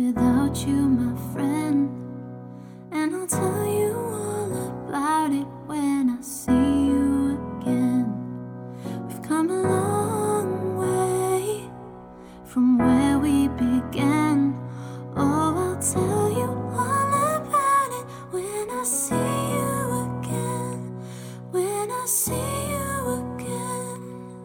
without you, my friend. And I'll tell you all about it when I see you again. We've come a long way from where we began. Oh, I'll tell you all about it when I see you again. When I see you again.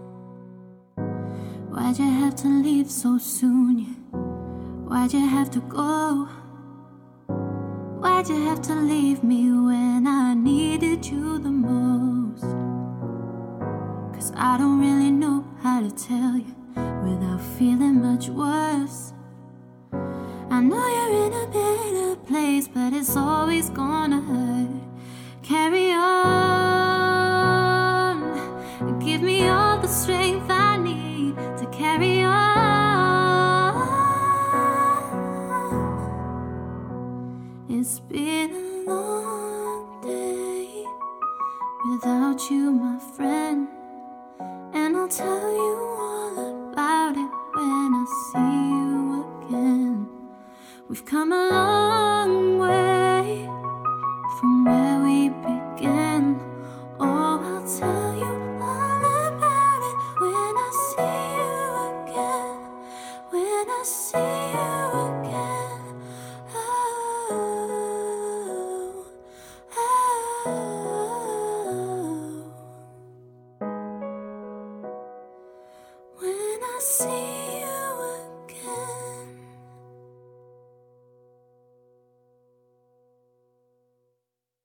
Why'd you have to leave so soon? Why'd you have to go? Why'd you have to leave me when I needed you the most? 'Cause I don't really know how to tell you without feeling much worse. I know you're in a better place, but it's always gonna hurt. Carry on. Give me all the strength I need to carry on. It's been a long day without you, my friend. And I'll tell you all about it when I see you again. We've come a long way from where we